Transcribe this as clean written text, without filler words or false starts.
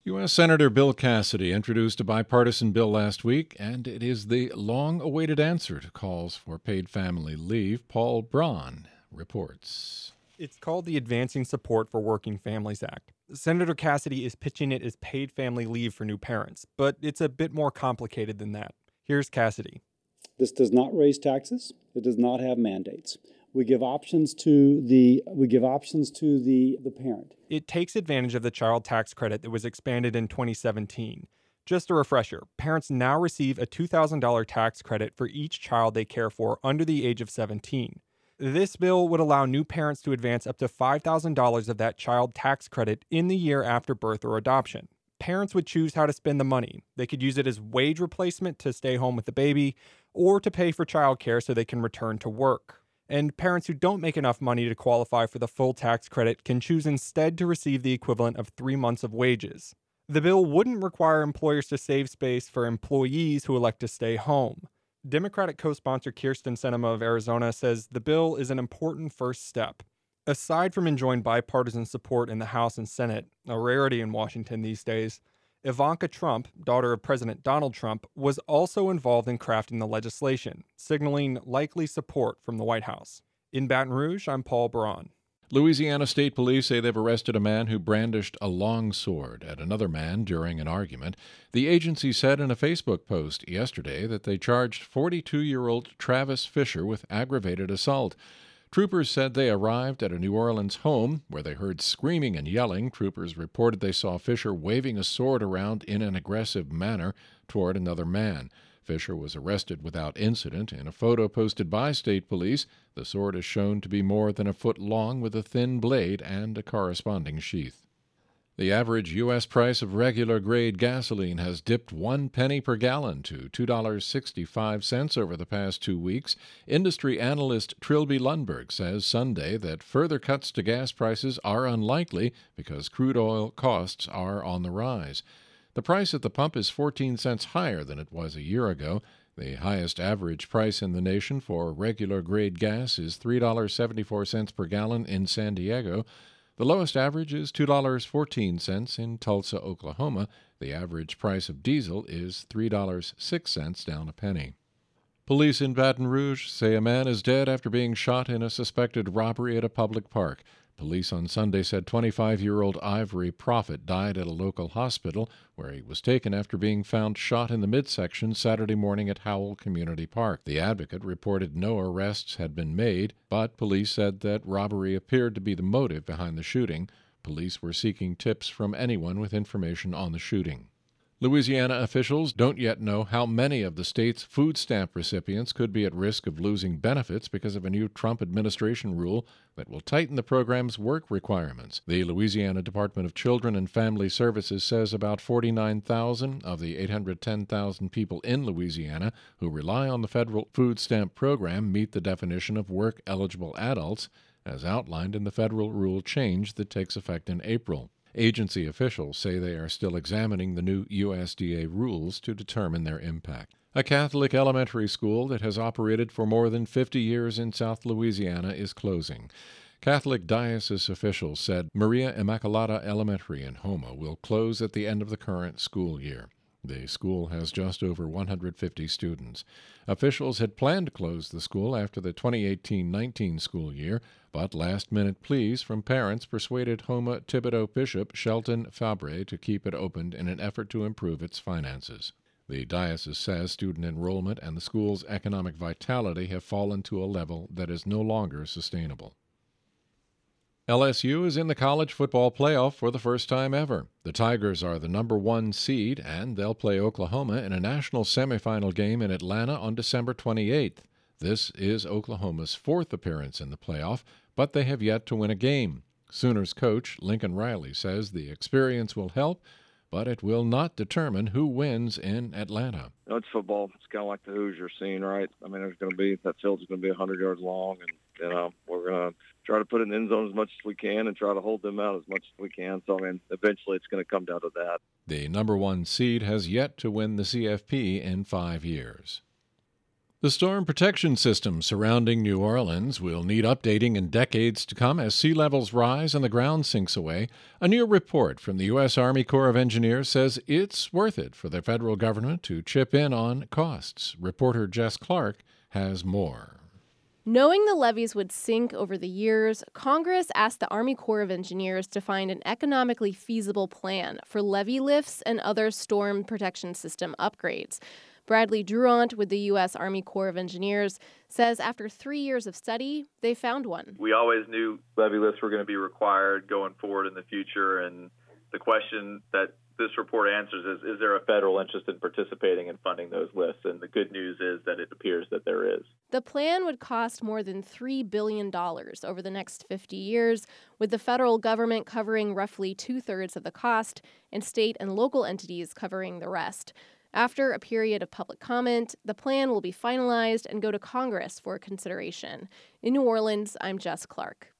U.S. Senator Bill Cassidy introduced a bipartisan bill last week, and it is the long-awaited answer to calls for paid family leave. Paul Braun reports. It's called the Advancing Support for Working Families Act. Senator Cassidy is pitching it as paid family leave for new parents, but it's a bit more complicated than that. Here's Cassidy. This does not raise taxes. It does not have mandates. We give options to the parent. It takes advantage of the child tax credit that was expanded in 2017. Just a refresher, parents now receive a $2,000 tax credit for each child they care for under the age of 17. This bill would allow new parents to advance up to $5,000 of that child tax credit in the year after birth or adoption. Parents would choose how to spend the money. They could use it as wage replacement to stay home with the baby, or to pay for childcare so they can return to work. And parents who don't make enough money to qualify for the full tax credit can choose instead to receive the equivalent of 3 months of wages. The bill wouldn't require employers to save space for employees who elect to stay home. Democratic co-sponsor Kyrsten Sinema of Arizona says the bill is an important first step. Aside from enjoying bipartisan support in the House and Senate, a rarity in Washington these days, Ivanka Trump, daughter of President Donald Trump, was also involved in crafting the legislation, signaling likely support from the White House. In Baton Rouge, I'm Paul Braun. Louisiana State Police say they've arrested a man who brandished a long sword at another man during an argument. The agency said in a Facebook post yesterday that they charged 42-year-old Travis Fisher with aggravated assault. Troopers said they arrived at a New Orleans home where they heard screaming and yelling. Troopers reported they saw Fisher waving a sword around in an aggressive manner toward another man. Fisher was arrested without incident. In a photo posted by state police, the sword is shown to be more than a foot long with a thin blade and a corresponding sheath. The average U.S. price of regular grade gasoline has dipped 1 penny per gallon to $2.65 over the past 2 weeks. Industry analyst Trilby Lundberg says Sunday that further cuts to gas prices are unlikely because crude oil costs are on the rise. The price at the pump is 14 cents higher than it was a year ago. The highest average price in the nation for regular grade gas is $3.74 per gallon in San Diego. The lowest average is $2.14 in Tulsa, Oklahoma. The average price of diesel is $3.06, down a penny. Police in Baton Rouge say a man is dead after being shot in a suspected robbery at a public park. Police on Sunday said 25-year-old Ivory Prophet died at a local hospital where he was taken after being found shot in the midsection Saturday morning at Howell Community Park. The Advocate reported no arrests had been made, but police said that robbery appeared to be the motive behind the shooting. Police were seeking tips from anyone with information on the shooting. Louisiana officials don't yet know how many of the state's food stamp recipients could be at risk of losing benefits because of a new Trump administration rule that will tighten the program's work requirements. The Louisiana Department of Children and Family Services says about 49,000 of the 810,000 people in Louisiana who rely on the federal food stamp program meet the definition of work-eligible adults, as outlined in the federal rule change that takes effect in April. Agency officials say they are still examining the new USDA rules to determine their impact. A Catholic elementary school that has operated for more than 50 years in South Louisiana is closing. Catholic diocese officials said Maria Immaculata Elementary in Houma will close at the end of the current school year. The school has just over 150 students. Officials had planned to close the school after the 2018-19 school year, but last-minute pleas from parents persuaded Houma Thibodaux Bishop Shelton Fabre to keep it open in an effort to improve its finances. The diocese says student enrollment and the school's economic vitality have fallen to a level that is no longer sustainable. LSU is in the college football playoff for the first time ever. The Tigers are the number 1 seed, and they'll play Oklahoma in a national semifinal game in Atlanta on December 28th. This is Oklahoma's 4th appearance in the playoff, but they have yet to win a game. Sooners coach Lincoln Riley says the experience will help, but it will not determine who wins in Atlanta. It's football. It's kind of like the Hoosier scene, right? I mean, that field's going to be 100 yards long, and we're going to try to put it in the end zone as much as we can and try to hold them out as much as we can. So, I mean, eventually it's going to come down to that. The number 1 seed has yet to win the CFP in 5 years. The storm protection system surrounding New Orleans will need updating in decades to come as sea levels rise and the ground sinks away. A new report from the U.S. Army Corps of Engineers says it's worth it for the federal government to chip in on costs. Reporter Jess Clark has more. Knowing the levees would sink over the years, Congress asked the Army Corps of Engineers to find an economically feasible plan for levee lifts and other storm protection system upgrades. Bradley Durant with the U.S. Army Corps of Engineers says after 3 years of study, they found one. We always knew levee lifts were going to be required going forward in the future, and the question that this report answers is there a federal interest in participating in funding those lifts? And the good news is that it appears that there is. The plan would cost more than $3 billion over the next 50 years, with the federal government covering roughly 2/3 of the cost and state and local entities covering the rest. After a period of public comment, the plan will be finalized and go to Congress for consideration. In New Orleans, I'm Jess Clark.